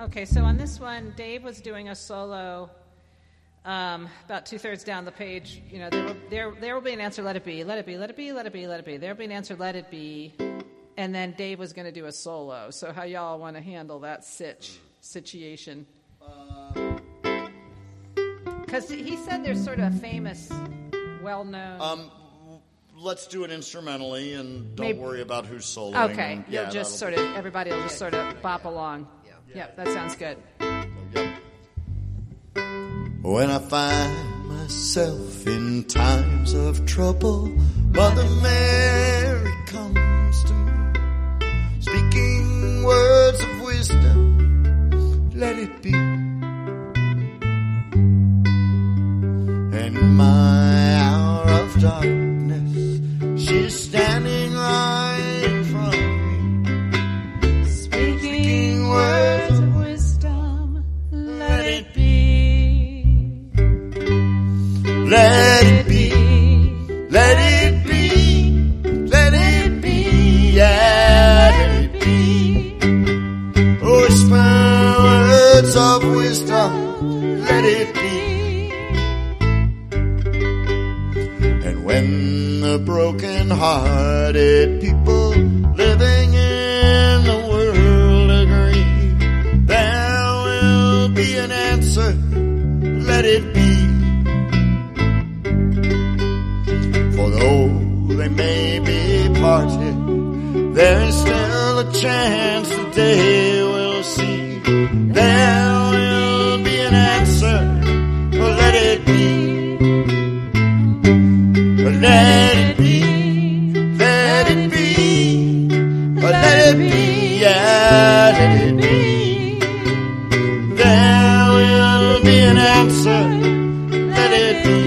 Okay, so on this one, Dave was doing a solo about two-thirds down the page. You know, there will be an answer, let it be, let it be, let it be, let it be, let it be. There will be an answer, let it be. And then Dave was going to do a solo. So how y'all want to handle that situation? Because he said there's sort of a famous, well-known... Let's do it instrumentally, and don't worry about who's soloing. Okay, and, you'll just sort of, everybody will just sort of bop along. Yep, that sounds good. When I find myself in times of trouble, Mother Mary comes to me, speaking words of wisdom, let it be. In my hour of darkness, she's standing right in front of me, speaking words of wisdom, let it be. Let it be, let it be, let it be, yeah, let it be. Whisper words of wisdom, let it be. And when the broken-hearted people living in the world agree, there will be an answer, let it be. For though they may be parted, there is still a chance that they will see. There will be an answer, let it be. Let it be, let it be, let it be, yeah, let it be. There will be an answer, let it be.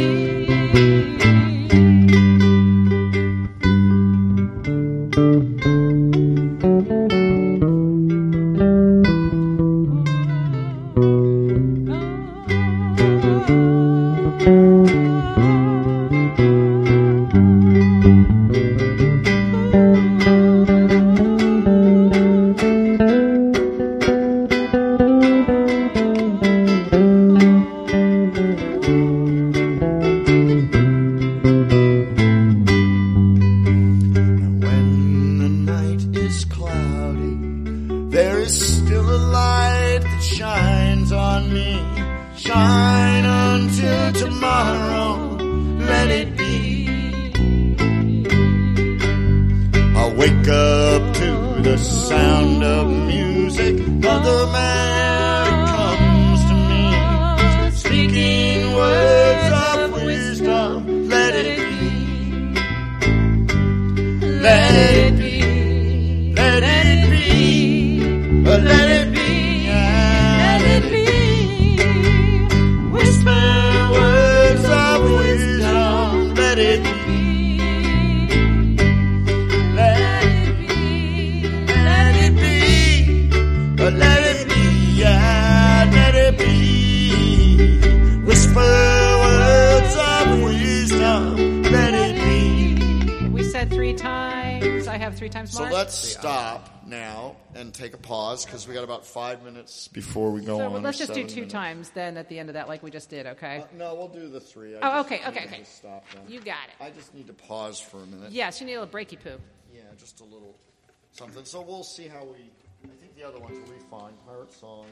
Because we got about 5 minutes before we go on. So let's just do 2 times then at the end of that, like we just did, okay? No, we'll do the 3. Okay. Stop then. You got it. I just need to pause for a minute. Yes, you need a little breaky poo. Yeah, just a little something. So we'll see how we. I think the other ones will be fine. Pirate song.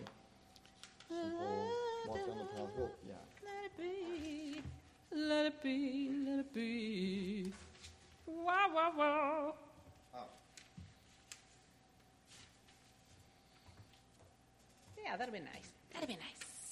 Simple. Walk down the path. Well, yeah. Let it be. Let it be. Let it be. Wow, wow, wow. Yeah, that'll be nice. That'll be nice.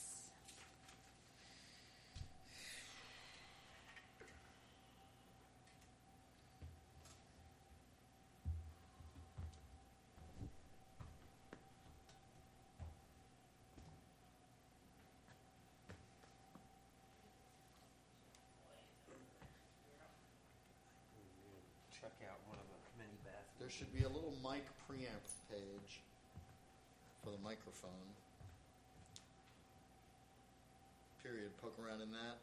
Check out one of the mini bathrooms. There should be a little mic preamp page for the microphone. Period. Poke around in that.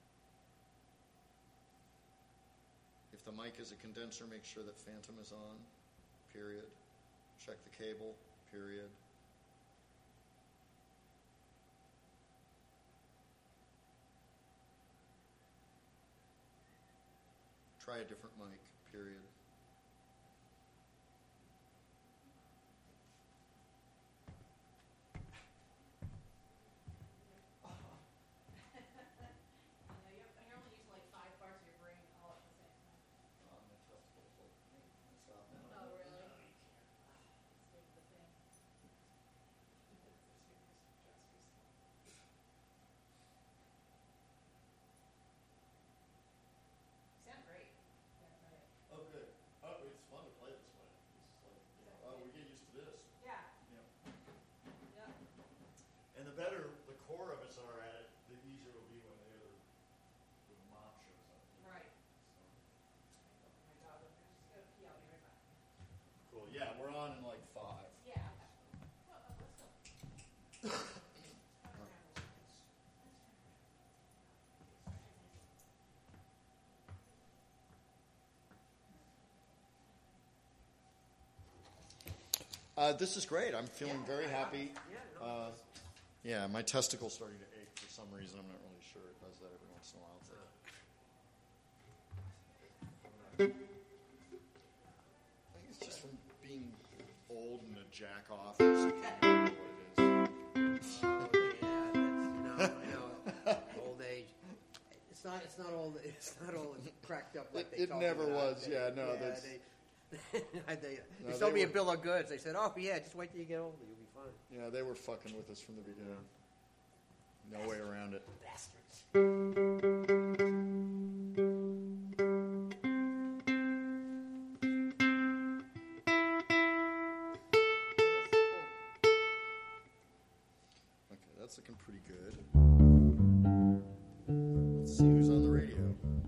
If the mic is a condenser, make sure that phantom is on. Period. Check the cable. Period. try a different mic, period. You're only using like 5 parts of your brain all at the same time. Oh, really? That's the thing. Sound great. Oh, good. Oh, it's fun to play this way. It's like, we get used to this. Yeah. Yeah. And the better the core of us are at it, the easier it'll be when the mom shows up. Right. So. Oh my God, I'm just going to pee. I'll be right back. Cool. Yeah, we're on in like 5. Yeah. Well, let's go. This is great. I'm feeling very happy. Yeah, my testicle's starting to ache for some reason. I'm not really sure. It does that every once in a while. I think it's just from being old and a jack off or something. I don't know what it is. I know. Old age. It's not all cracked up like they It talk never about was. it. Yeah, no. Yeah, That's, they sold me a bill of goods. They said, "Oh yeah, just wait till you get older, you'll be fine." yeah, they were fucking with us from the beginning. No way around it. Bastards. Okay, that's looking pretty good. Let's see who's on the radio.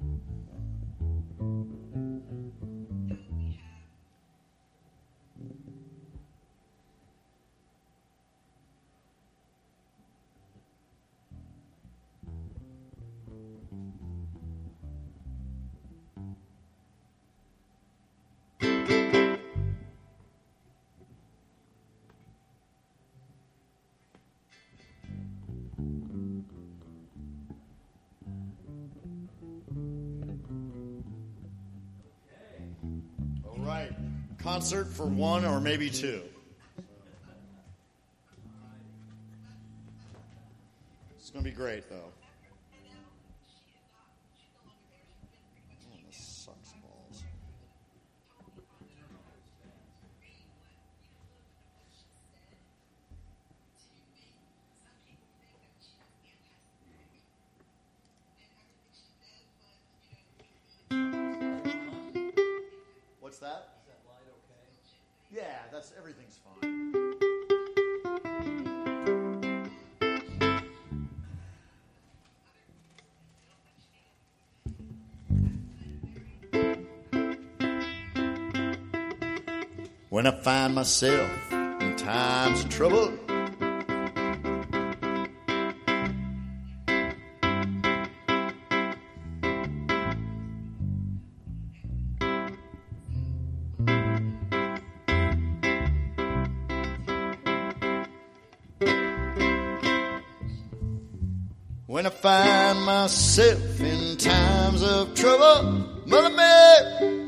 All right. Concert for 1 or maybe 2. It's going to be great, though. Oh, this sucks balls. What's that? Is that light okay? Yeah, that's everything's fine. When I find myself in times of trouble, when I find myself in times of trouble, Mother Mary,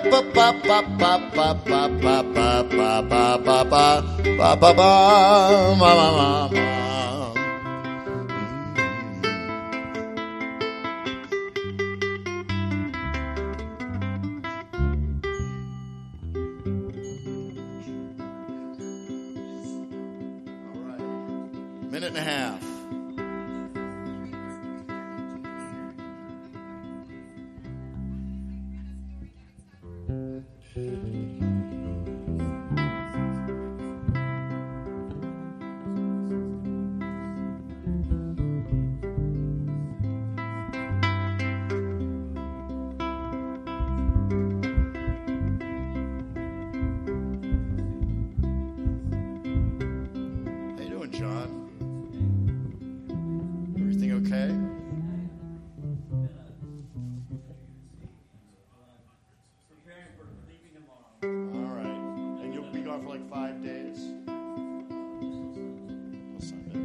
minute and a half. How you doing, John? Everything okay? Preparing for leaving tomorrow. All right. And you'll be gone for like 5 days? Till Sunday.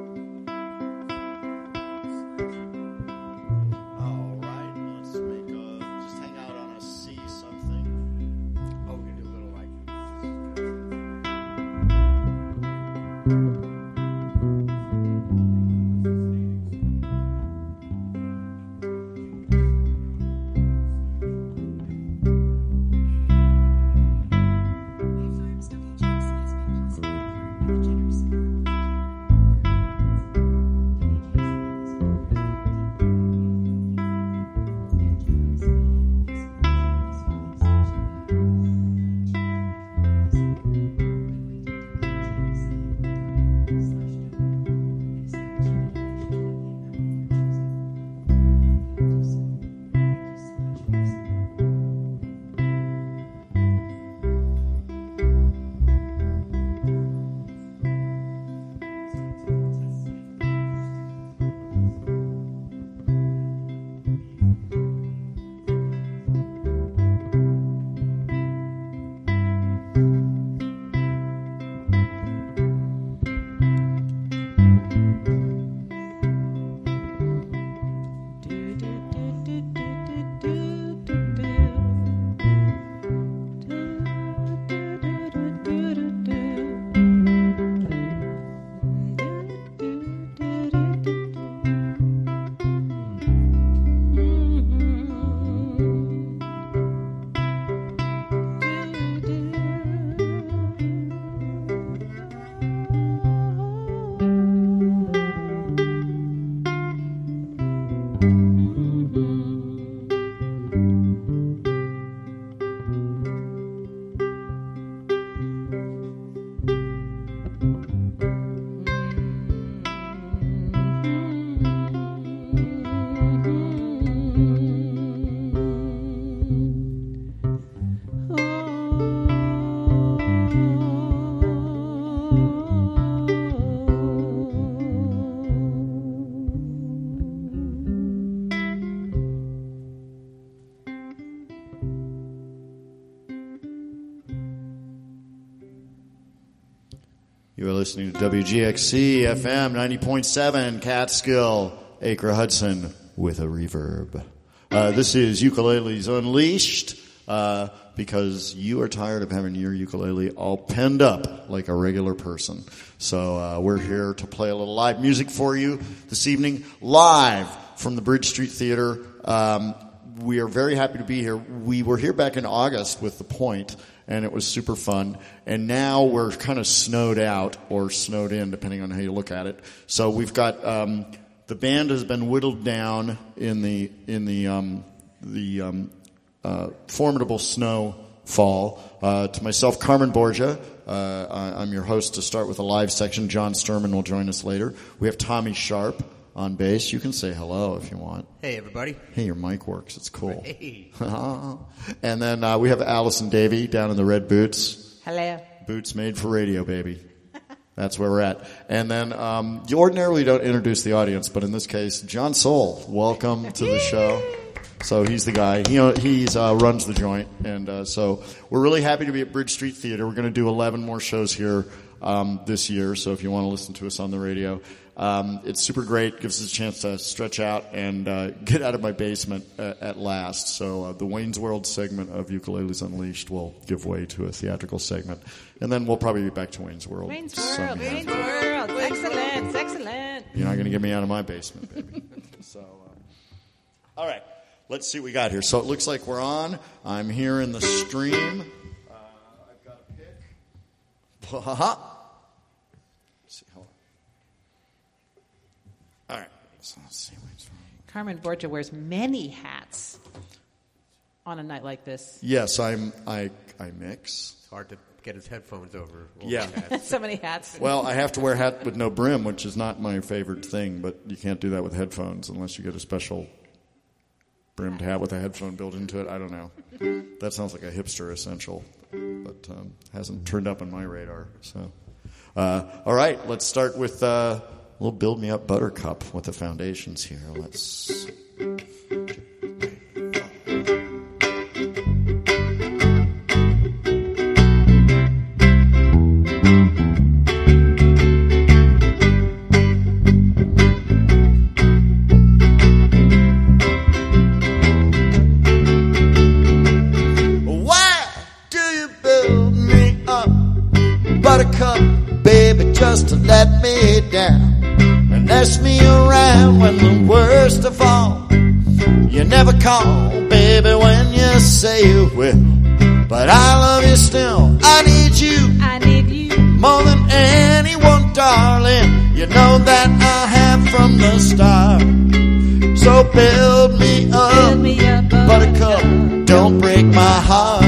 All right. Let's make a You are listening to WGXC FM 90.7 Catskill, Acre Hudson with a reverb. This is Ukuleles Unleashed, because you are tired of having your ukulele all penned up like a regular person. So we're here to play a little live music for you this evening, live from the Bridge Street Theater. We are very happy to be here. We were here back in August with The Point, and it was super fun. And now we're kind of snowed out or snowed in, depending on how you look at it. So we've got the band has been whittled down in the formidable snowfall. To myself, Carmen Borgia. I'm your host to start with a live section. John Sturman will join us later. We have Tommy Sharp on bass. You can say hello if you want. Hey, everybody. Hey, your mic works. It's cool. Hey. And then we have Allison Davey down in the red boots. Hello. Boots made for radio, baby. That's where we're at. And then you ordinarily don't introduce the audience, but in this case, John Soul, welcome to the show. So he's the guy. He runs the joint. And so we're really happy to be at Bridge Street Theater. We're going to do 11 more shows here this year. So if you want to listen to us on the radio, it's super great. Gives us a chance to stretch out and get out of my basement at last. So the Wayne's World segment of Ukuleles Unleashed will give way to a theatrical segment. And then we'll probably be back to Wayne's World. Wayne's World. Excellent, excellent. You're not going to get me out of my basement, baby. So, all right. Let's see what we got here. So it looks like we're on. I'm here in the stream. I've got a pick. Let's see. Hold on. All right. So let's see what's wrong. Carmen Borgia wears many hats on a night like this. Yes, I mix. It's hard to get his headphones over. Yeah. So many hats. Well, I have to wear a hat with no brim, which is not my favorite thing, but you can't do that with headphones unless you get a special brimmed hat with a headphone built into it. I don't know. That sounds like a hipster essential, but hasn't turned up on my radar. So, all right, let's start with a little Build Me Up Buttercup with the foundations here. Let's... Just to let me down and mess me around when the worst of all. You never call, baby, when you say you will, but I love you still. I need you more than anyone, darling. You know that I have from the start. So build me up, buttercup, don't break my heart.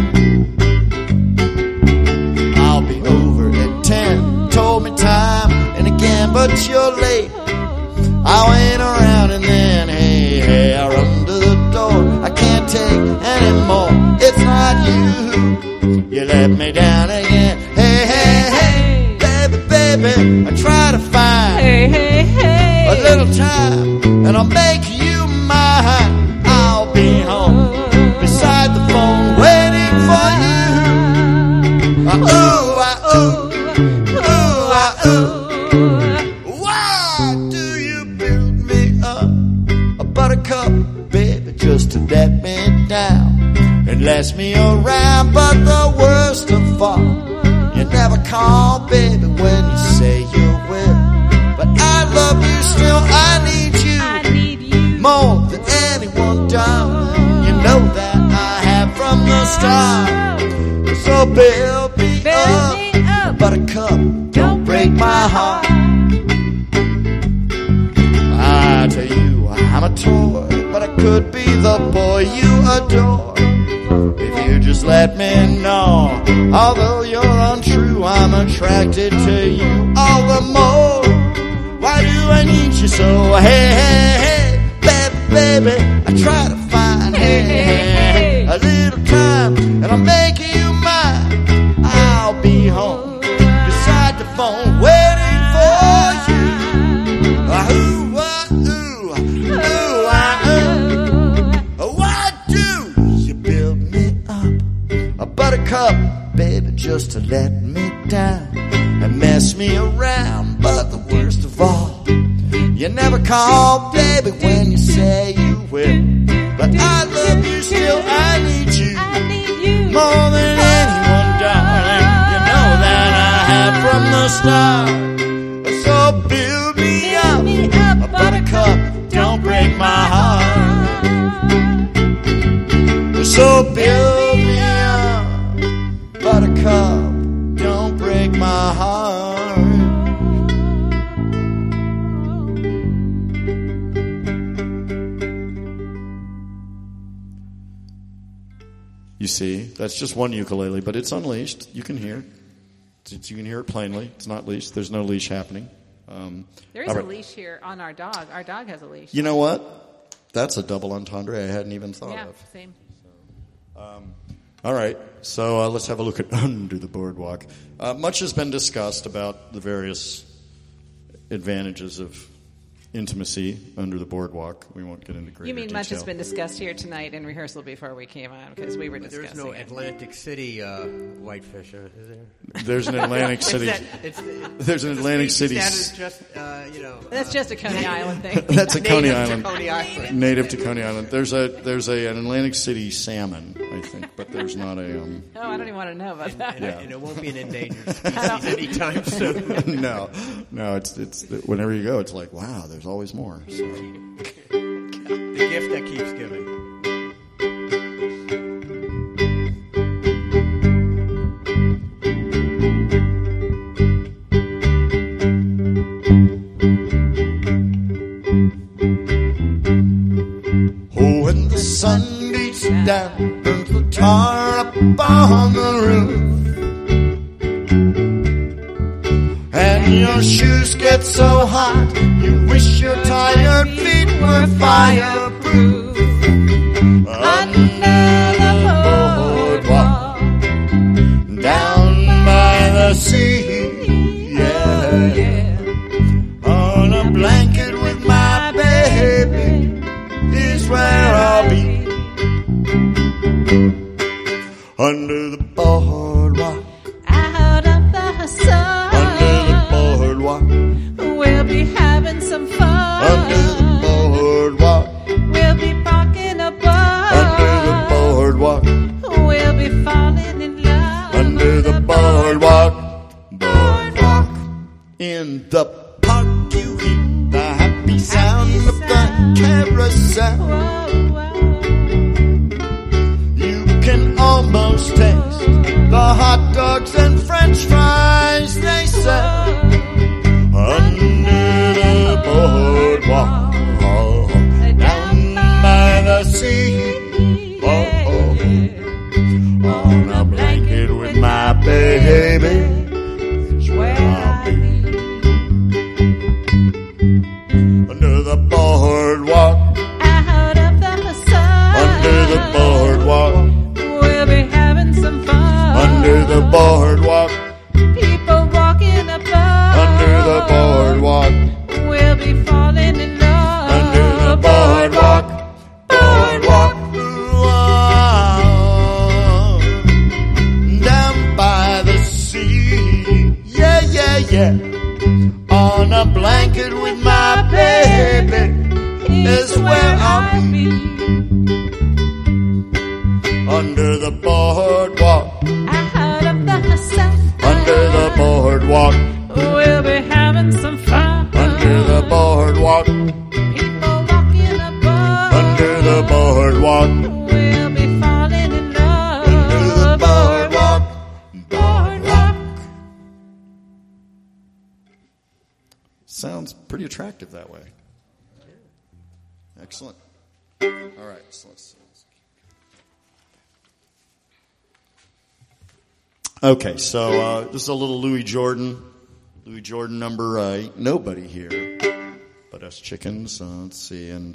I'll be over at 10. Told me time and again, but you're late. I wait around and then, hey, I run to the door. I can't take anymore. It's not you. You let me down again. Hey, baby, I try to find a little time, and I'll make you mine. I'll be home beside the phone waiting for you. Why do you build me up a buttercup, baby, just to let me down and last me around? But the worst of all, you never call, baby, when you say you will. But I love you still. I need you more than anyone, darling. You know that I have from the start. So build me up, buttercup, don't break my heart. I tell you, I'm a toy, but I could be the boy you adore if you just let me know. Although you're untrue, I'm attracted to you all the more. Why do I need you so? Hey, baby, I try to find a little time, and I'll make you mine. I'll be home beside the phone waiting for you. Why do you build me up a buttercup, baby, just to let me down and mess me around. But the worst of all, you never call, baby, when you say you will. But I love you still, I need you more than anyone, darling. You know that I have from the start. So build me up, a buttercup, don't break my heart. So build me up, buttercup, don't break my heart. You see, that's just one ukulele, but it's unleashed. You can hear. You can hear it plainly. It's not leashed. There's no leash happening. There is a leash here on our dog. Our dog has a leash. You know what? That's a double entendre I hadn't even thought of. Yeah, same. All right, so let's have a look at Under the Boardwalk. Much has been discussed about the various advantages of intimacy under the boardwalk. We won't get into greater You mean detail. much has been discussed here tonight in rehearsal before we came on, because we were discussing There's no it. Atlantic City whitefish, is there? There's an Atlantic City. There's an Atlantic City. That is just, That's just a Coney Island thing. That's a Coney native Island. to Coney Island. Native to Coney Island. There's an Atlantic City salmon, I think, but there's not a. Oh, I don't even want to know about that. Yeah. And it won't be an endangered species anytime soon. No. It's whenever you go, it's like, wow, there's always more. So. The gift that keeps giving. Oh, when the sun beats down, burns the tar up on the roof, and your shoes get so hot, you wish your tired feet were fireproof. Under the boardwalk, down by the sea, yeah. On a blanket with my baby is where I'll be. Under the boardwalk, Out of the sun, under the boardwalk, we'll be having some fun. under the boardwalk, We'll be barking a bus. under the boardwalk, We'll be falling in love. under the boardwalk, boardwalk. In the park you hear the happy sound of the carousel. Whoa, whoa. You can almost taste the hot dogs and french fries they sell under the boardwalk, down by the sea. On a blanket with my baby is where I'll be. Under the boardwalk, Out of the sun, under the boardwalk, we'll be having some fun. under the boardwalk, People walking above. under the boardwalk, We'll be falling in love. under the boardwalk, boardwalk, down by the sea, yeah, yeah, yeah. On a blanket with my baby is where I'll be. Under the boardwalk, Out of the sun, under the boardwalk, we'll be having some fun. under the boardwalk, People walking above. under the boardwalk, We'll be falling in love. under the boardwalk, boardwalk. Sounds pretty attractive that way. Excellent. All right, so let's. Okay, so this is a little Louis Jordan number. Ain't nobody here but us chickens. Let's see, and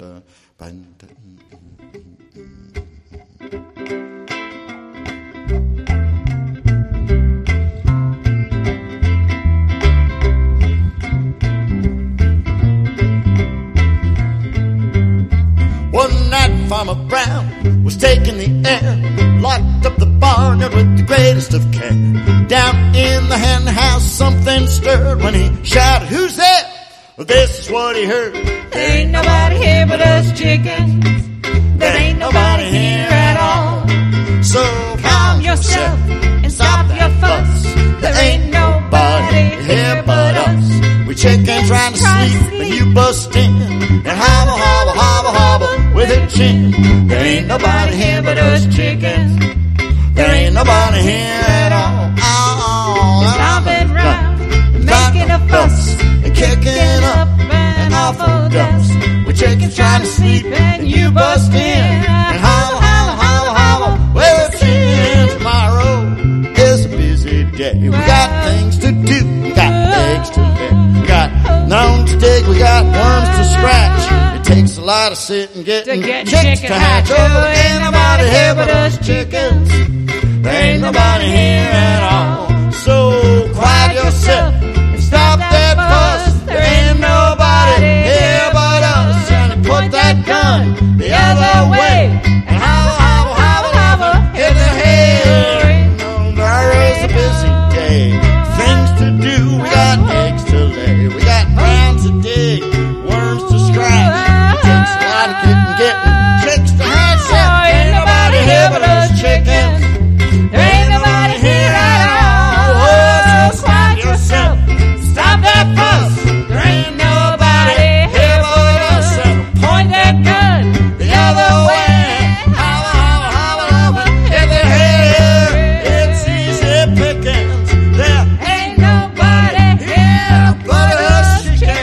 one night Farmer Brown was taking the air, locked up the barnyard with the gray greatest of care. Down in the hen house something stirred when he shouted, "Who's there?" Well, this is what he heard. There ain't nobody here but us chickens. There ain't nobody here at all. So Calm yourself and stop your fuss. There ain't nobody here but us. We chickens trying to sleep when you bust in and hobble, hobble, hobble, hobble with a chin. There ain't nobody here but us chickens. There ain't nobody here at all. Stomping round, making a fuss, and kicking up an awful dust. We chickens trying to sleep and you bust in and hobble, hobble, hobble, hobble with a chin. Tomorrow is a busy day. We got things to do. We got eggs to lay. We got gnomes to dig. We got worms to scratch. It takes a lot of sitting getting chicks to hatch. Oh, there ain't nobody here but us chickens. There ain't nobody here at all. So quiet yourself and stop that fuss. There ain't nobody here but us. And put that gun the other way and hobble, hobble, hobble, hobble in the hay. Tomorrow's a busy day. Things to do. We got eggs to lay. We got ground to dig, worms to scratch. It takes a lot of getting chicks to hatch. There ain't nobody here but us chickens. There ain't nobody here at all. Oh, so quiet yourself. Stop that fuss. There ain't nobody here but us. And point that gun the other way. Hobble, hobble, hobble, hobble in the hair. It's easy pickings. There ain't nobody here but us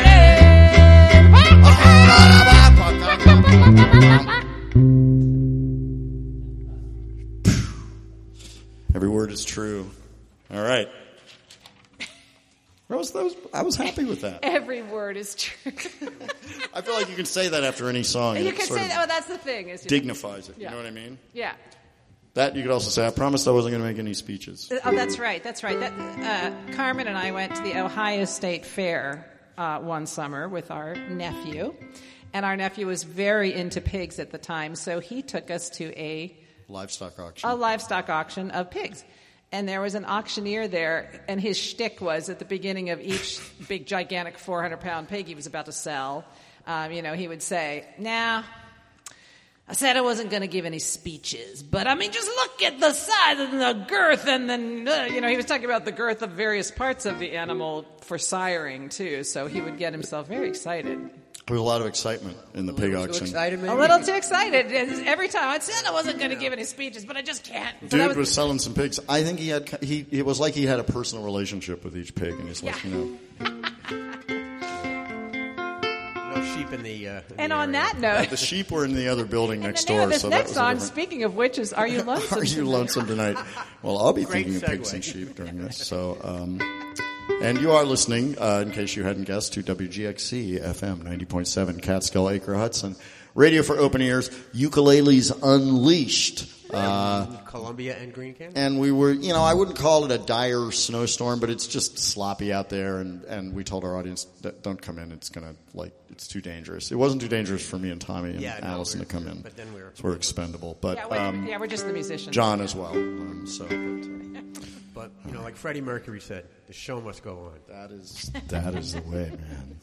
chickens. Every word is true. All right. I was happy with that. Every word is true. I feel like you can say that after any song. You It can sort say of that. Oh, that's the thing. Is dignifies it. Yeah. You know what I mean? Yeah. That you could also say, I promised I wasn't going to make any speeches. Oh, that's right. That's right. Carmen and I went to the Ohio State Fair one summer with our nephew, and our nephew was very into pigs at the time, so he took us to a Livestock auction. livestock auction of pigs. And there was an auctioneer there, and his shtick was at the beginning of each big, gigantic 400-pound pig he was about to sell, he would say, "Now, I said I wasn't going to give any speeches, but I mean, just look at the size and the girth, and then, he was talking about the girth of various parts of the animal for siring, too, so he would get himself very excited. There was a lot of excitement in the pig auction. Excited, maybe? A little too excited. And every time I said I wasn't going to give any speeches, but I just can't. So Dude was selling some pigs. I think it was like he had a personal relationship with each pig, and he's like, No sheep in the And the on area. that note, the sheep were in the other building next the name of door. this So next that song, was a different... speaking of which, is Are You Lonesome? Are you lonesome tonight? Well, I'll be Great thinking of pigs segue. and sheep during this. So, and you are listening, in case you hadn't guessed, to WGXC FM 90.7 Catskill Acre Hudson. Radio for open ears, Ukuleles Unleashed. Columbia and Green Canyon. And we were, I wouldn't call it a dire snowstorm, but it's just sloppy out there. And we told our audience, don't come in. It's it's too dangerous. It wasn't too dangerous for me and Tommy and Allison to come in. But then we're expendable. But we're just the musicians. John as well. But like Freddie Mercury said, the show must go on. That is the way, man.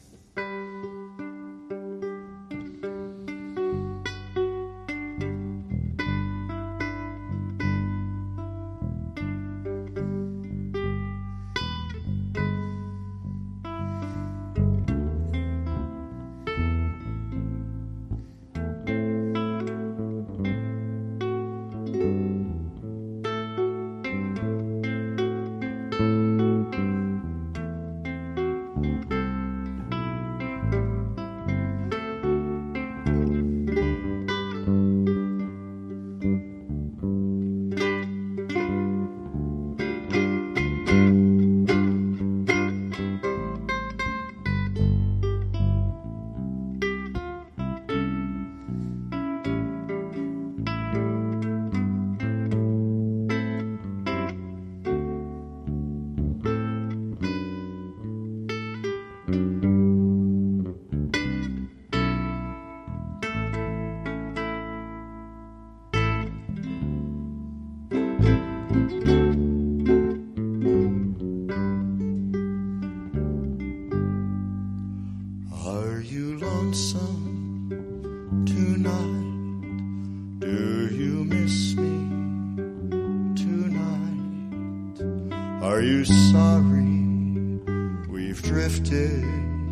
Are you sorry we've drifted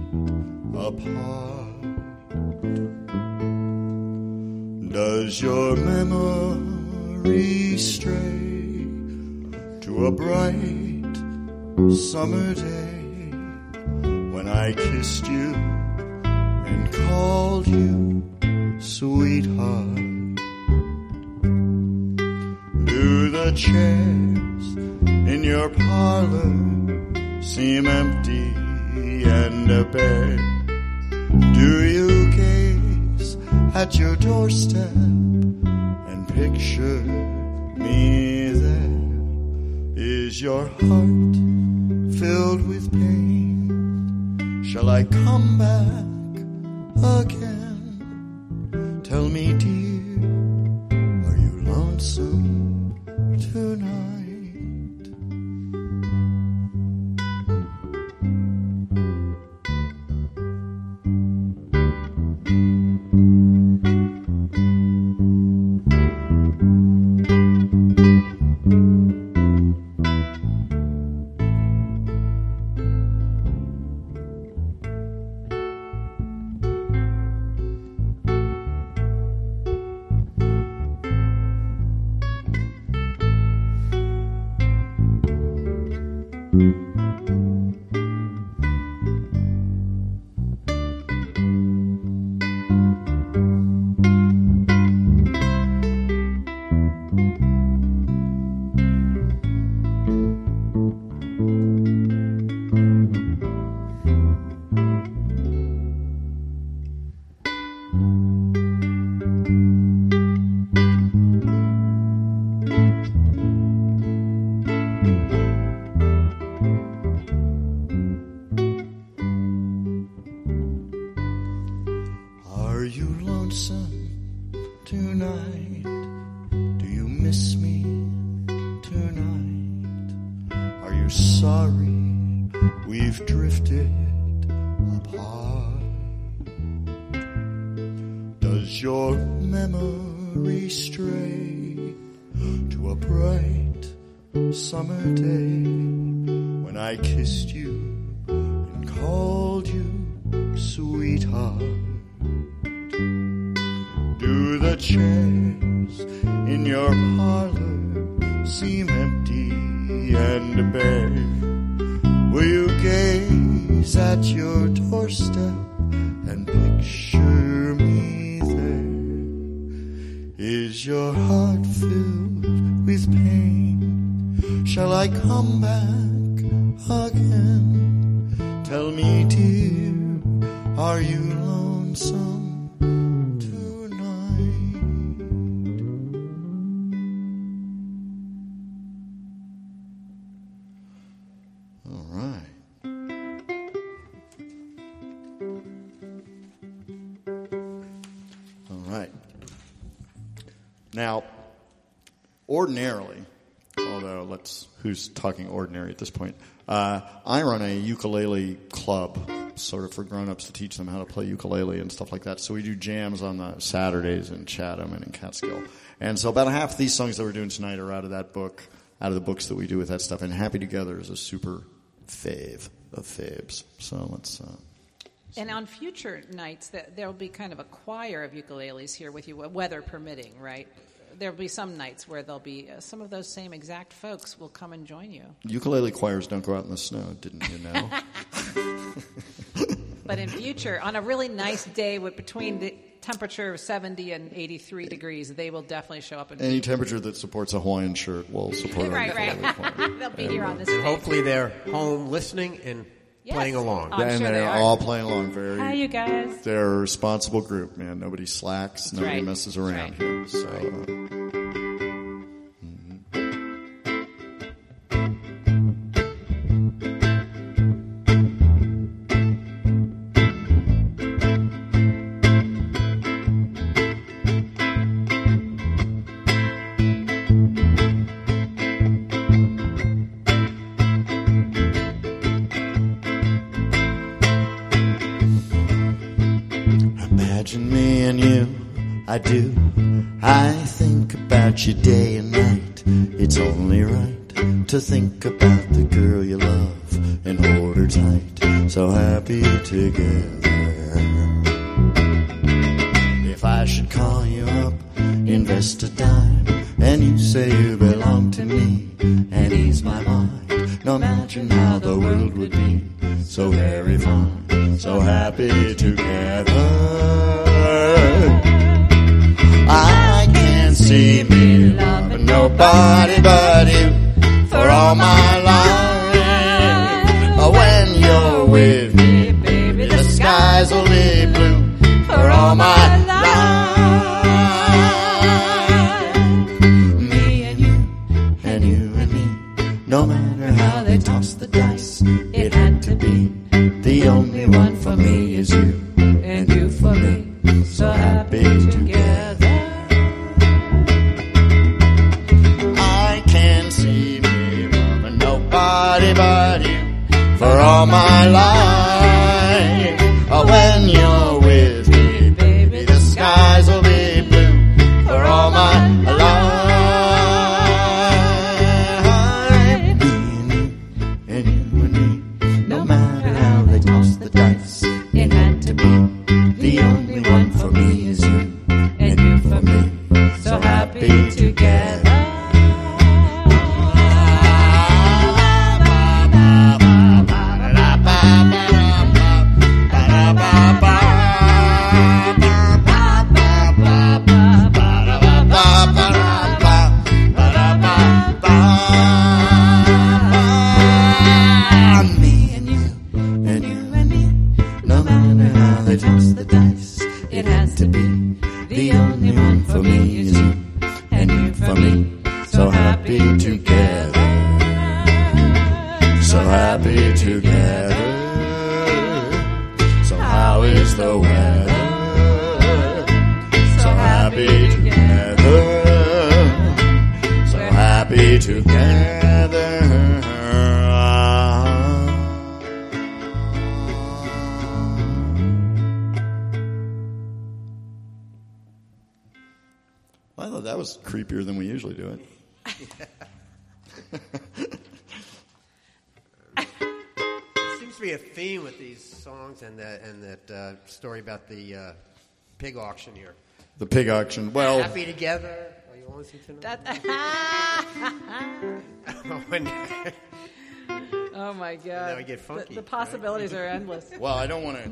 apart? Does your memory stray to a bright summer day when I kissed you and called you sweetheart? Do the chairs in your parlor seem empty and bare? Do you gaze at your doorstep and picture me there? Is your heart filled with pain? Shall I come back again? Tell me, dear, are you lonesome tonight? Are you lonesome tonight? Do you miss me tonight? Are you sorry we've drifted apart? Does your memory stray to a bright summer day when I kissed you and called you sweetheart? Do the chairs in your parlor seem empty and bare? Will you gaze at your doorstep and picture me there? Is your heart filled with pain? Shall I come back again? Tell me, dear, are you lonesome? Now, ordinarily, although who's talking ordinary at this point? I run a ukulele club, sort of for grown-ups to teach them how to play ukulele and stuff like that. So we do jams on the Saturdays in Chatham and in Catskill. And so about half of these songs that we're doing tonight are out of that book, out of the books that we do with that stuff. And Happy Together is a super fave of faves. So let's... And on future nights, there'll be kind of a choir of ukuleles here with you, weather permitting, right? There'll be some nights where there'll be some of those same exact folks will come and join you. Ukulele choirs don't go out in the snow, didn't you know? But in future, on a really nice day between the temperature of 70 and 83 degrees, they will definitely show up. Any temperature that supports a Hawaiian shirt will support right. They'll be here on this stage. Hopefully they're home listening and playing along. And sure they're all playing along. Hi, you guys. They're a responsible group, man. Nobody slacks. Nobody messes around here. So, imagine me and you, I do. I think about you day and night. It's only right to think about the girl you love and hold her tight. So happy together. If I should call you up, invest a dime, and you say you belong to me and ease my mind, now imagine how the world would be so very fun, so happy together. I can't see me loving nobody but you for all my life. When you're with me, baby, the skies will be blue for all my life. Me and you and you and me, no matter how they toss the dice, it had to be. The only one for me is you, and you for me, so happy together. I can't see me loving nobody but you for all my life. When you're with me, baby, the skies will be blue for all my life. Me and you and me, no matter how they toss the dice, it had to be. The only one for me is you, and you for me, so happy together. Toss the dice, it has to be. The only one for me is you, and you for me, so happy together. So happy together. So how is the weather? So happy together. So happy together. I thought that was creepier than we usually do it. There seems to be a theme with these songs and that story about the pig auction here. The pig auction. Well, Happy together. Are you listening to that? Oh my God! Now we get funky, The possibilities are endless. well, I don't want to.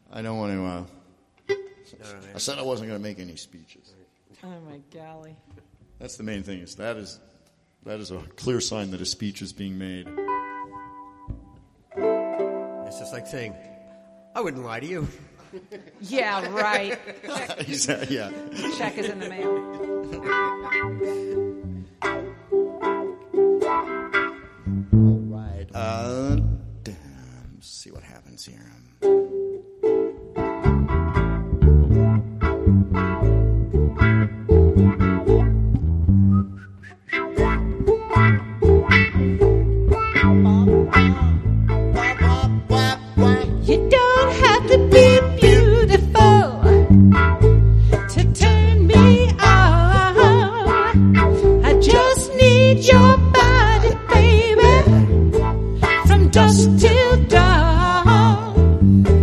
I said I wasn't going to make any speeches. Oh my golly! That's the main thing. That is a clear sign that a speech is being made. It's just like saying, I wouldn't lie to you. Yeah, right. Yeah. Check is in the mail. All right. Let's see what happens here. You don't have to be beautiful to turn me on. I just need your body, baby, from dusk till dawn.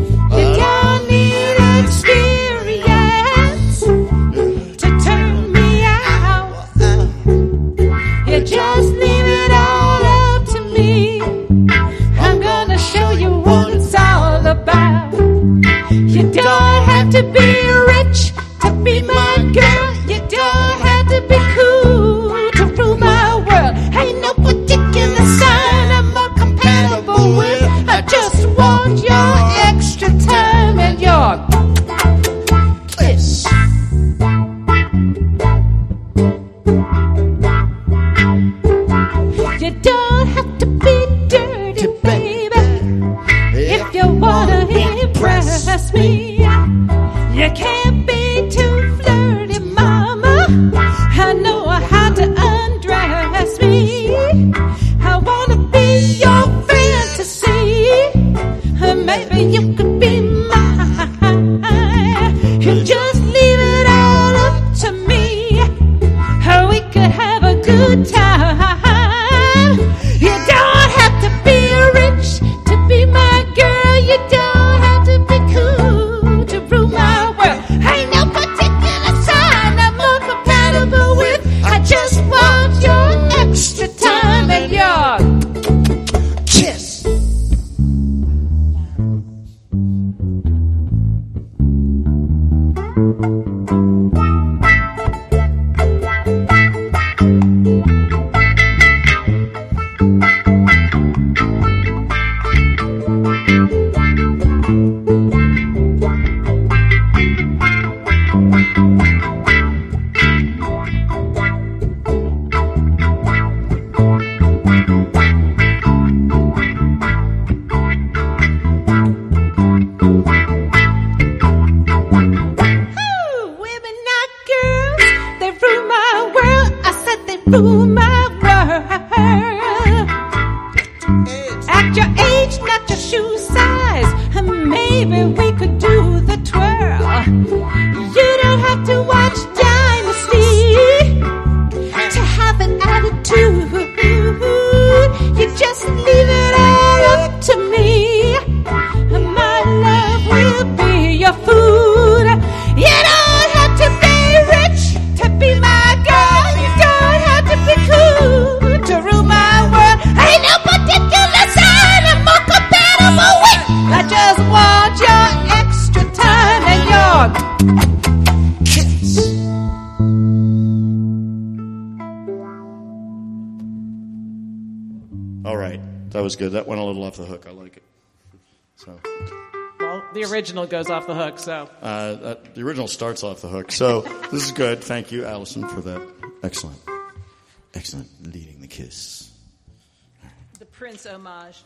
All right. That was good. That went a little off the hook. I like it. So, Well, the original goes off the hook, so. the original starts off the hook. So this is good. Thank you, Allison, for that. Excellent. Excellent. Leading the Kiss. The Prince homage.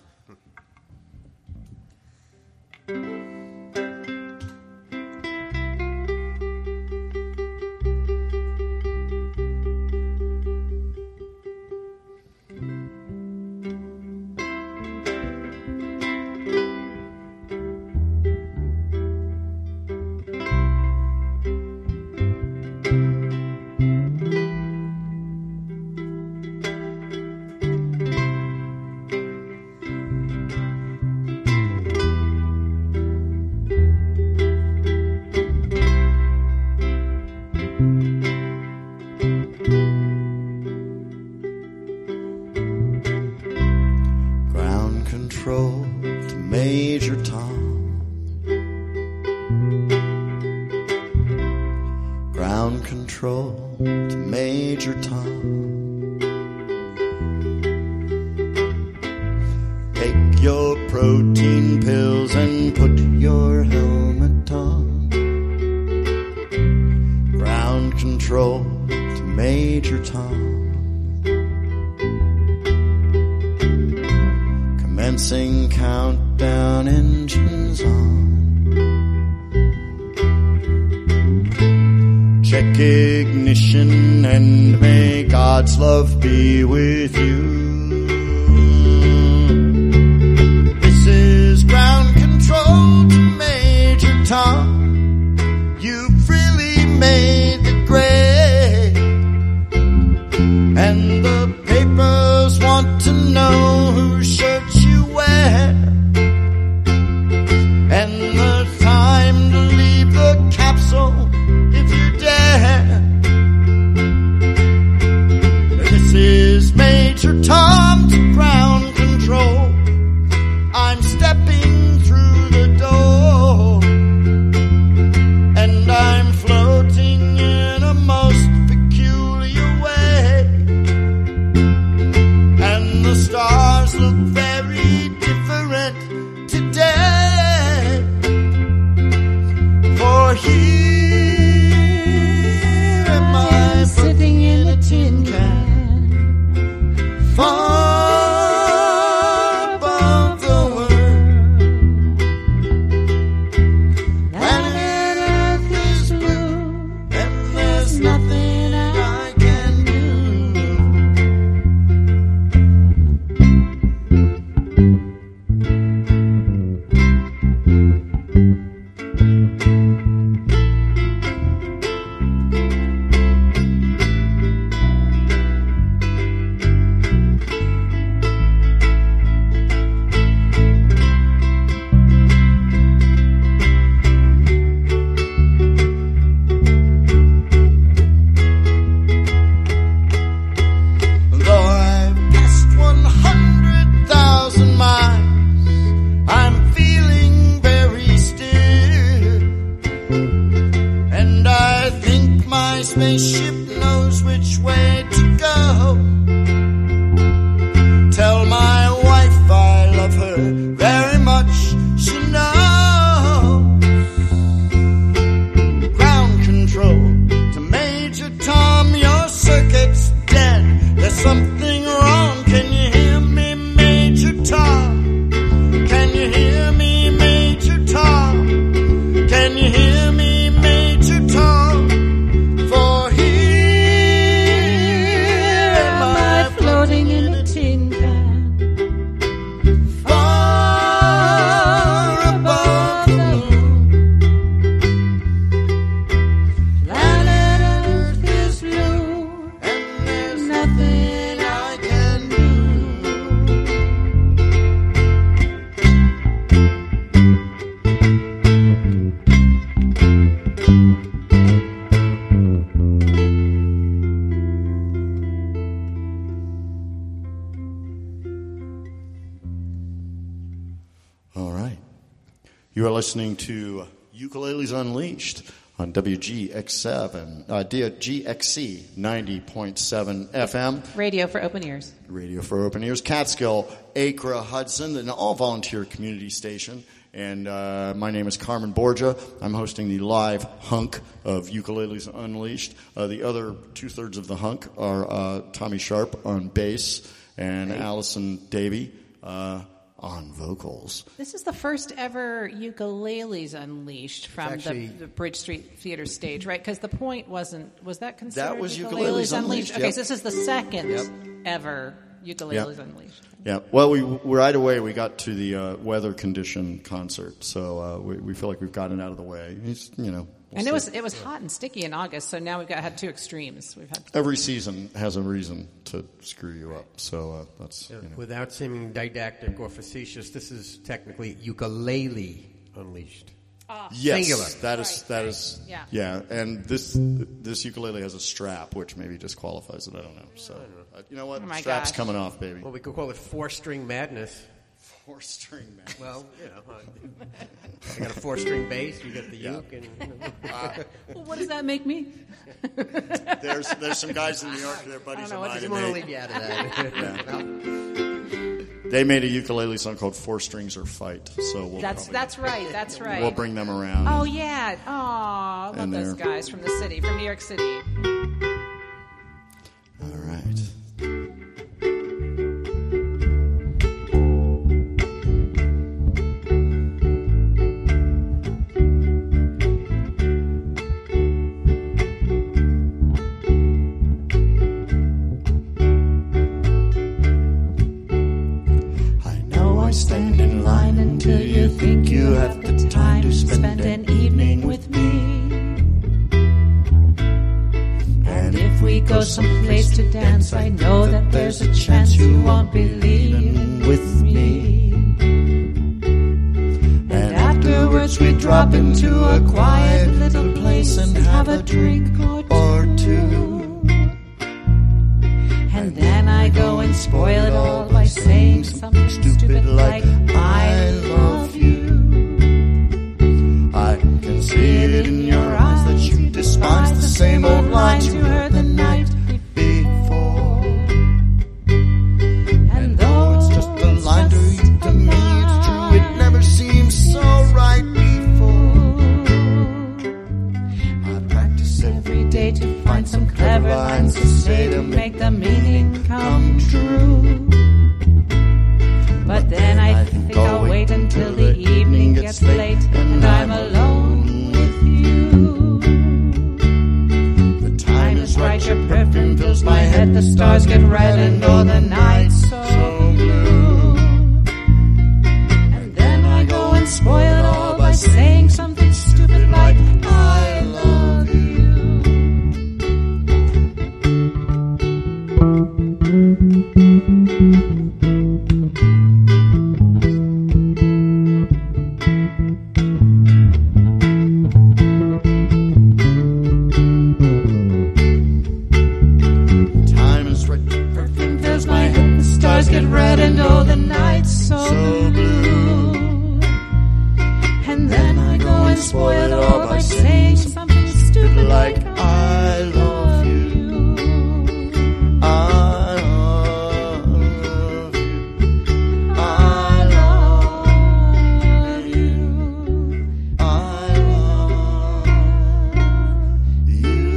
Ground control to Major Tom. Ground control to Major Tom. Take your protein pills and put your helmet on. Ground control to Major Tom. Commencing countdown, engines on. Check ignition and may God's love be with you. This is ground control to Major Tom. You've really made the grade, and the papers want to know whose shirt you wear, and the time to leave the capsule if you dare. This is Major Tom to ground control. I'm stepping through the door, and I'm floating in a most peculiar way, and the stars look very different today. For here am I sitting in a tin can, far above the world. Planet Earth is blue, and there's nothing I can do. Though I've passed 100,000 miles, I'm feeling very still, and I think my spaceship knows which way to go. Tell my wife I love her very much, she knows. Ground control to Major Tom, your circuit's dead. There's something wrong. Can you hear me, Major Tom? Can you hear me, Major Tom? Can you hear me, Major Tom? For here am I floating in a tin can, far above the moon. Planet Earth is blue, and there's nothing I can do. All right. You are listening to Ukuleles Unleashed on GXC 90.7 FM. Radio for open ears. Radio for Open Ears. Catskill, Acre, Hudson, an all-volunteer community station. And my name is Carmen Borgia. I'm hosting the live hunk of Ukuleles Unleashed. The other two-thirds of the hunk are Tommy Sharp on bass and Allison Davey on vocals. This is the first ever Ukuleles Unleashed from actually, the Bridge Street Theater stage, right? Because the point was that considered That was Ukuleles Unleashed, Okay, yep. so this is the second ever Ukuleles Unleashed. Yeah, well, right away we got to the weather condition concert, so we feel like we've gotten it out of the way. It's, we'll And see. it was hot and sticky in August, so now we've had two extremes. We've had Every season has a reason to screw you up, so that's Without seeming didactic or facetious, this is technically ukulele unleashed. yes, singular. That is Yeah. and this ukulele has a strap, which maybe disqualifies it. I don't know. So you know what? Oh my Strap's gosh. coming off, baby. Well, we could call it four-string madness. Four-string man. Well, I got a four-string bass. You got the uke, and Well, what does that make me? There's some guys in New York, they're buddies of mine, I just and want to they, leave you out of that. they made a ukulele song called Four Strings or Fight. So we'll That's right. That's right. we'll bring them around. Oh yeah. Oh, I love And those they're- guys from the city, from New York City. All right. I know I stand in line until you think you have the time to spend an evening with me. And if we go someplace to dance, I know that there's a chance you won't be leaving with me. And afterwards we drop into a quiet little place and have a drink or two. And then I go and spoil it all by saying something stupid like, I love you. I can see it in your eyes that you despise the same old lines you heard the night before. And though It's just a line to you, to me it's true. It never seemed so right before. I practice every day to find some clever lines to say to make the meaning come true. But then I think I'll wait until the evening gets late and I'm alone with you. The time is right, Your perfume fills my head, the stars get red and all the night's so blue. And then I go and spoil it all by saying something stupid like, I love you. time is right, perfume Fills my head, the stars get red and all the night's so blue. And then I go and spoil it all by saying something stupid like, I love you. I love you. I love you. I love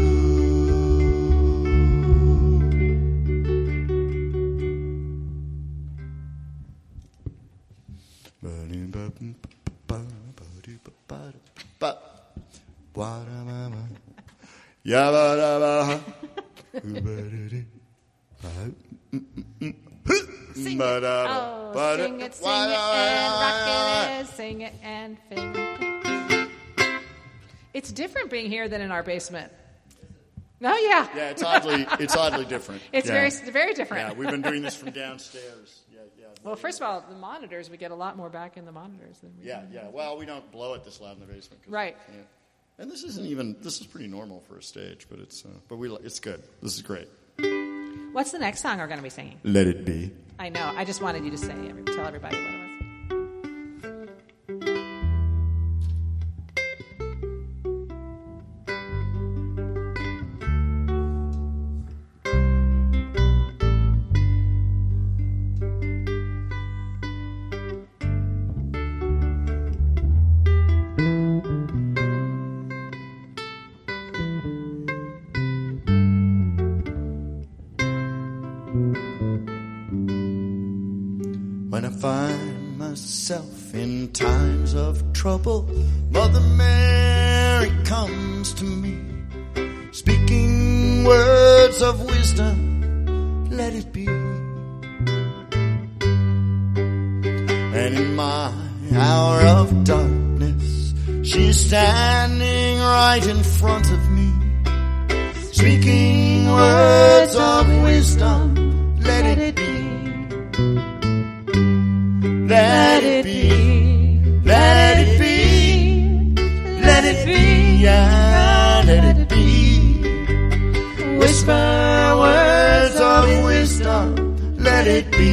Sing it. Oh, sing it, and rock it, sing it and fing it. It's different being here than in our basement. No, yeah. Yeah, it's oddly different. It's Yeah. very different. Yeah, we've been doing this from downstairs. Yeah. Well, first of all, the monitors, we get a lot more back in the monitors than we Yeah. Well, we don't blow it this loud in the basement. 'Cause Right. we can't. And this is pretty normal for a stage, but it's good. This is great. What's the next song we're going to be singing? Let it be. I know. I just wanted you to tell everybody what it was. When I find myself in times of trouble, Mother Mary comes to me, speaking words of wisdom, let it be. And in my hour of darkness, she's standing right in front of me, speaking words of wisdom, let it be. Let it be, let it be, let it be, yeah, let it be. Whisper words of wisdom, let it be.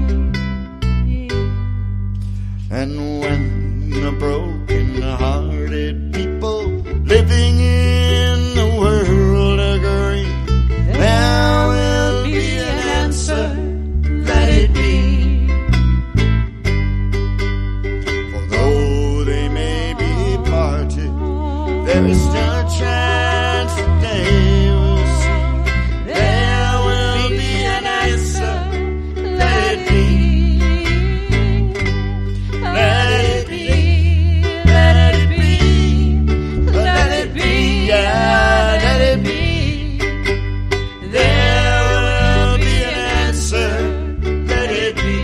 And when the broken-hearted people living in the world agree, there will be an answer, let it be. There is still a chance that they will see. There will be an answer. Let it be. Let it be. Let it be. Let it be. Yeah, let it be. There will be an answer. Let it be.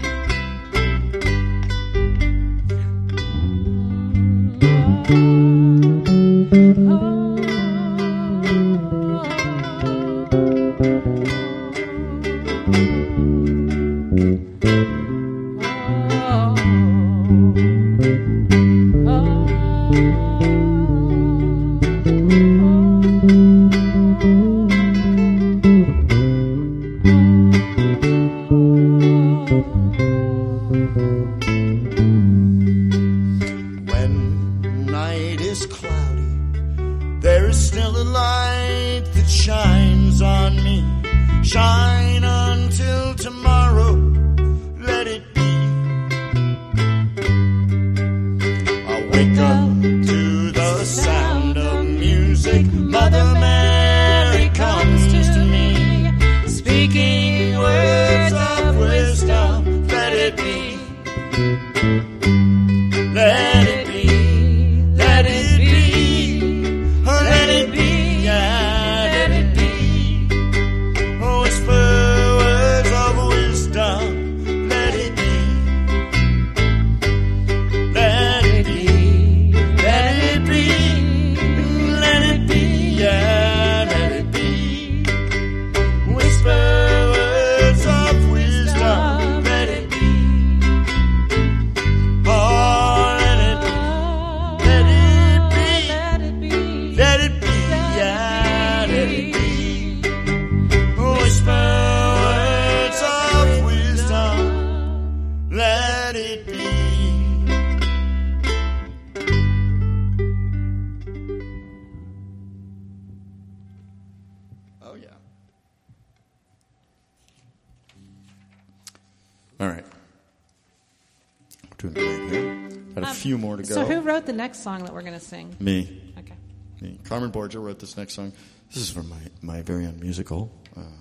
So who wrote the next song that we're going to sing? Me. Okay. Me. Carmen Borgia wrote this next song. This is from my very own musical,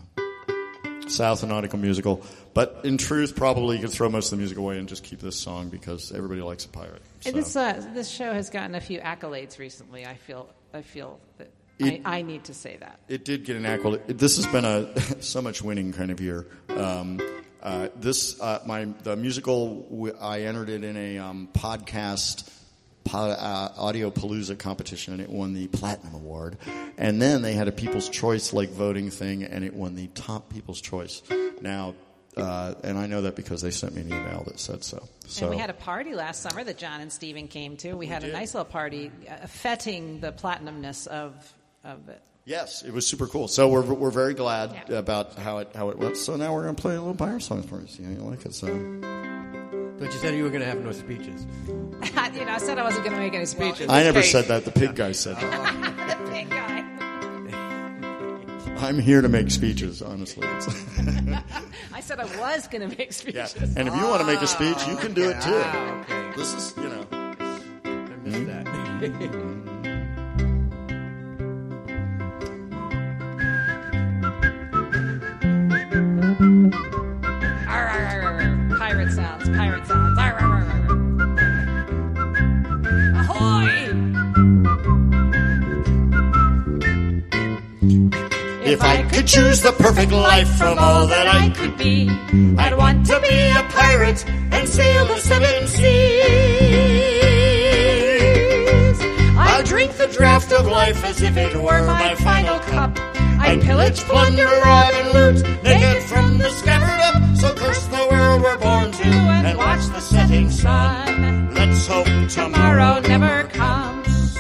South Nautical musical. But in truth, probably you could throw most of the music away and just keep this song because everybody likes a pirate. So. This show has gotten a few accolades recently. I feel that I need to say that. It did get an accolade. This has been so much winning kind of year. The musical, I entered it in a podcast Audio Palooza competition, and it won the Platinum Award. And then they had a People's Choice voting thing, and it won the top People's Choice. Now, and I know that because they sent me an email that said so. And we had a party last summer that John and Stephen came to. We had a nice little party fetting the platinumness of it. Yes, it was super cool. So we're very glad about how it went. So now we're going to play a little pirate song for us. You like it? So. But you said you were going to have no speeches. I said I wasn't going to make any speeches. I never said that. The pig guy said that. The pig guy. I'm here to make speeches, honestly. I said I was going to make speeches. Yeah. And if you want to make a speech, you can do it too. Okay. This is, I missed that. Pirate sounds. Pirate sounds. Arr, arr, arr, arr. Ahoy! If I could choose the perfect life from all that I could be, I'd want to be a pirate and sail the seven seas. I'd drink the draught of life as if it were my final cup. I'd pillage, plunder, rob, and loot, naked from the scabbard up. So curse the world we're born to and watch the setting sun. Let's hope tomorrow never comes.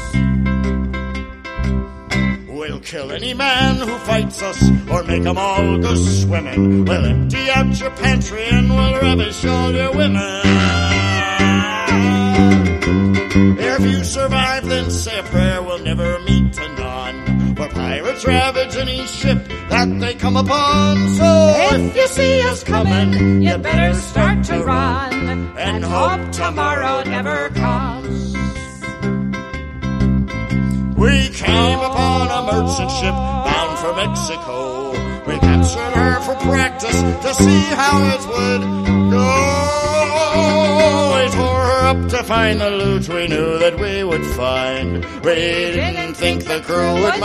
We'll kill any man who fights us or make them all go swimming. We'll empty out your pantry and we'll ravish all your women. If you survive, then say a prayer, we'll never meet anon. For pirates ravage any ship that they come upon. So if you see us coming, you better start to run and hope tomorrow never comes. We came upon a merchant ship bound for Mexico. We captured her for practice to see how it would go. We tore her up to find the loot we knew that we would find. We didn't think the crew would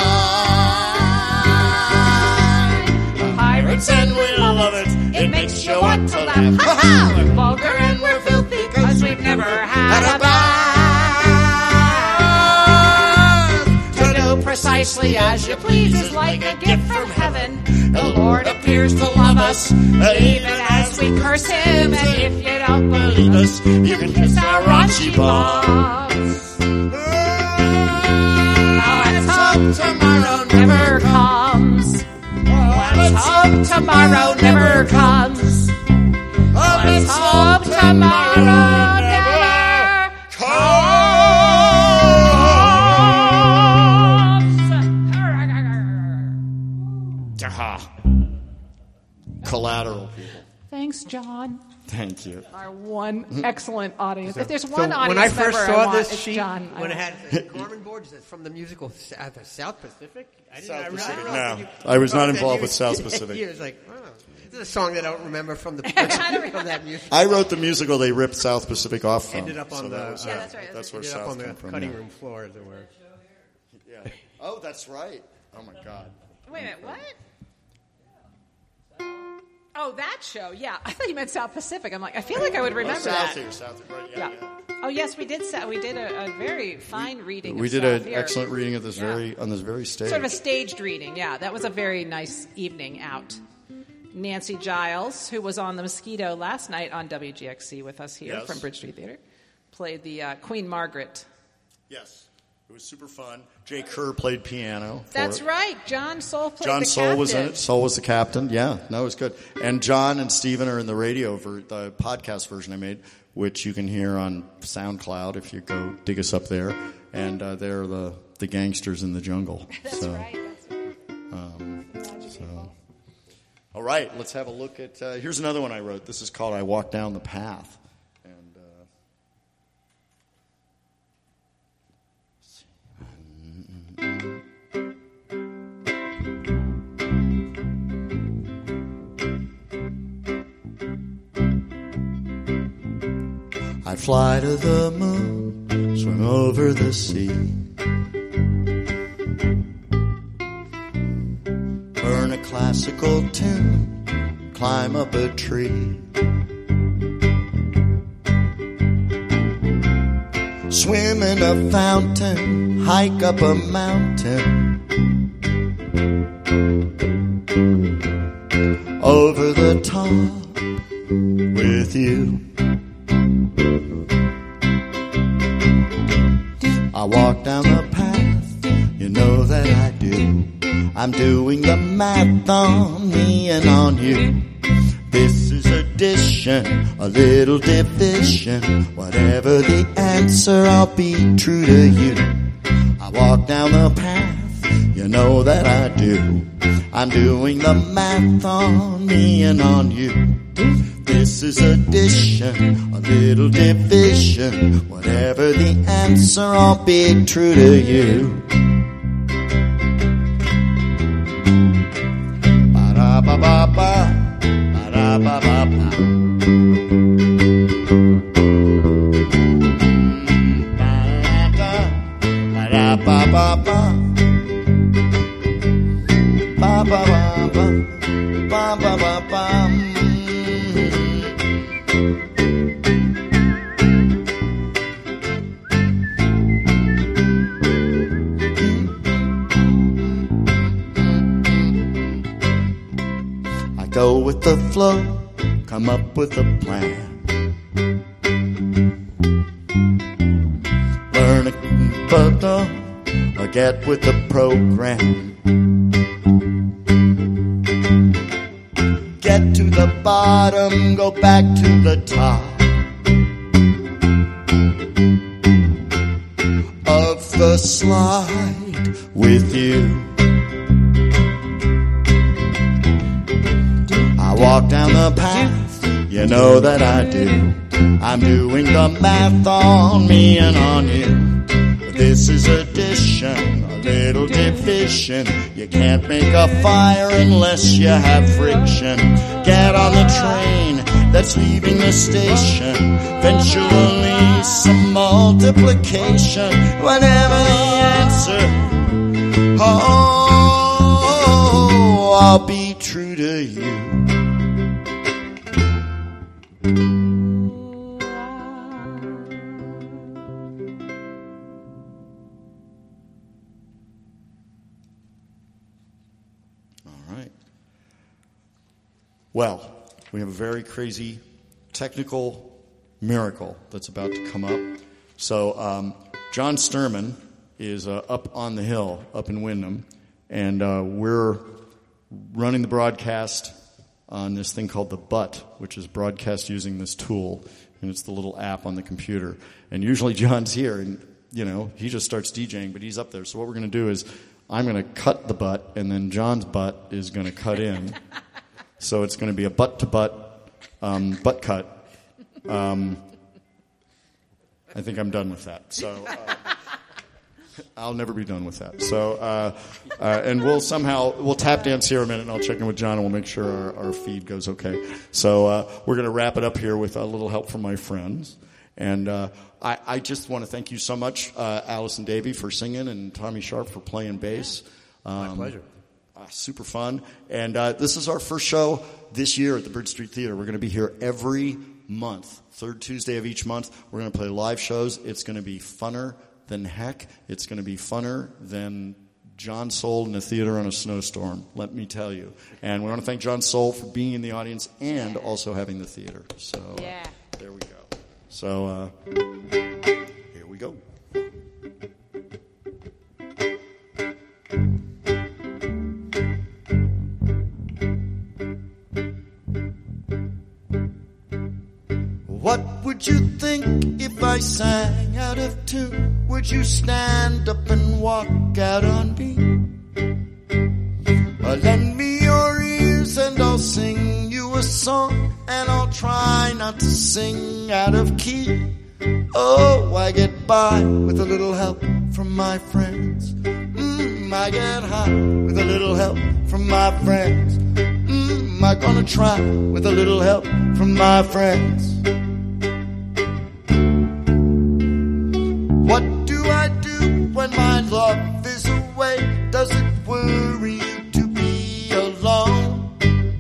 mind. Pirates and we love it, it makes you want to laugh. Ha-ha! We're vulgar and we're filthy cause we've never had a bath. Precisely as you please is like a gift from heaven. The Lord appears to love us, even as we curse him. And if you don't believe us, you can kiss our raunchy balls. Let's hope tomorrow never comes. Let's hope tomorrow never comes. Let's hope tomorrow never comes. Collateral, people. Thanks, John. Thank you. Our one excellent audience. If there's one So audience when I first member saw I want, this it's sheet, John. when it had the Corman boards from the musical South Pacific, South Pacific. No, I was not involved with South Pacific. He was like, oh, this is a song that I don't remember from the from that music. I wrote the musical they ripped South Pacific off from. Ended up on that's right. That's where ended South up on the came from. cutting Yeah. room floor, as it were. Yeah. Oh, that's right. Oh my God. Wait a minute, what? Oh, that show, yeah. I thought you meant South Pacific. I'm like, I feel like I would remember South that. here, South here, right? Yeah. Yeah. Oh, yes, we did a very fine reading. We of did South an here. excellent reading of this Yeah. on this very stage. Sort of a staged reading, yeah. That was a very nice evening out. Nancy Giles, who was on The Mosquito last night on WGXC with us here Yes. from Bridge Street Theater, played the Queen Margaret. Yes. It was super fun. Jay Kerr played piano. That's it. right. John Soule played John the Soule captain. was in it. Soule was the captain. Yeah, no, it was good. And John and Stephen are in the the podcast version I made, which you can hear on SoundCloud if you go dig us up there. And they're the gangsters in the jungle. That's so, right. That's right. All right, let's have a look at. Here's another one I wrote. This is called "I Walk Down the Path." I fly to the moon, swim over the sea, burn a classical tune, climb up a tree, swim in a fountain, hike up a mountain, over the top with you. I walk down the path, you know that I do. I'm doing the math on me and on you. This is addition, a little division. Whatever the answer, I'll be true to you. I walk down the path, you know that I do. I'm doing the math on me and on you. This is addition, a little division. Whatever the answer, I'll be true to you. Ba-da-ba-ba-ba, ba-da-ba-ba-ba. come up with a plan. Learn a photo or get with the program. Get to the bottom, go back to the top of the slide with you. I walk down the path, you know that I do. I'm doing the math on me and on you. This is addition, a little division. You can't make a fire unless you have friction. Get on the train that's leaving the station. Eventually some multiplication. Whatever the answer, oh, I'll be true to you. Well, we have a very crazy technical miracle that's about to come up. So John Sturman is up on the hill, up in Windham, and we're running the broadcast on this thing called the Butt, which is broadcast using this tool, and it's the little app on the computer. And usually John's here, and he just starts DJing, but he's up there. So what we're going to do is I'm going to cut the butt, and then John's butt is going to cut in. So it's going to be a butt-to-butt butt cut. I think I'm done with that. So I'll never be done with that. So and we'll tap dance here a minute, and I'll check in with John, and we'll make sure our feed goes okay. So we're going to wrap it up here with a little help from my friends. And I just want to thank you so much, Allison Davey, for singing, and Tommy Sharp for playing bass. My pleasure. Super fun. And this is our first show this year at the Bridge Street Theater. We're going to be here every month, third Tuesday of each month. We're going to play live shows. It's going to be funner than heck. It's going to be funner than John Soul in the theater on a snowstorm, let me tell you. And we want to thank John Soul for being in the audience and also having the theater. So there we go. So here we go. What would you think if I sang out of tune? Would you stand up and walk out on me? Or lend me your ears and I'll sing you a song, and I'll try not to sing out of key. Oh, I get by with a little help from my friends. I get high with a little help from my friends. I'm gonna try with a little help from my friends. What do I do when my love is away? Does it worry you to be alone?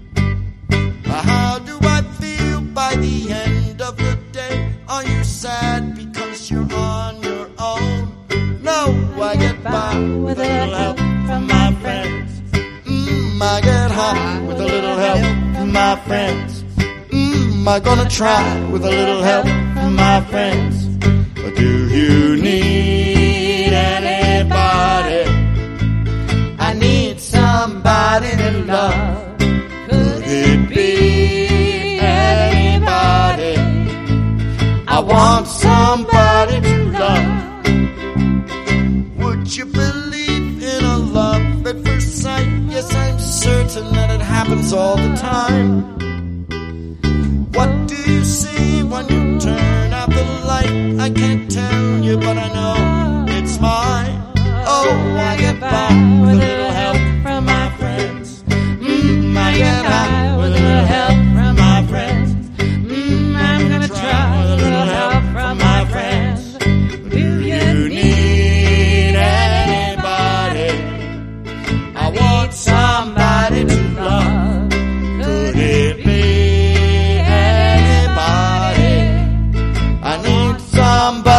How do I feel by the end of the day? Are you sad because you're on your own? No, I get by with a little help from my friends. I get high with a little help from my friends. I'm gonna try with a little help from my friends. Do you need anybody? I need somebody to love. Could it be anybody? I want somebody to love. Would you believe in a love at first sight? Yes, I'm certain that it happens all the time. What do you see when you turn out the light? I can't tell you, but I know it's mine. Oh, I get by with a little help from my friends. I get high with a little help from my friends. I'm gonna try with a little help from my friends. Do you need anybody? I want somebody to love. Could it be anybody? I need somebody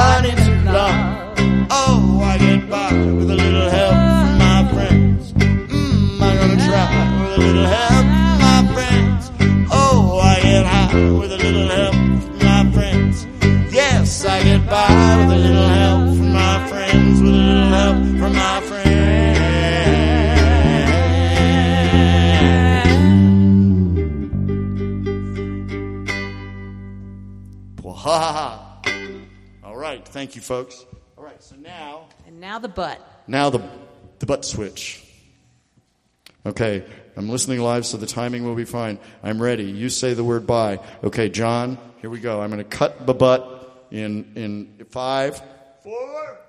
with a little help from my friends. Yes, I get by with a little help from my friends, with a little help from my friends. Ha ha ha. All right, thank you, folks. All right, so now... And now the butt. Now the butt switch. Okay, I'm listening live, so the timing will be fine. I'm ready. You say the word bye. Okay, John, here we go. I'm going to cut the butt in 5, 4...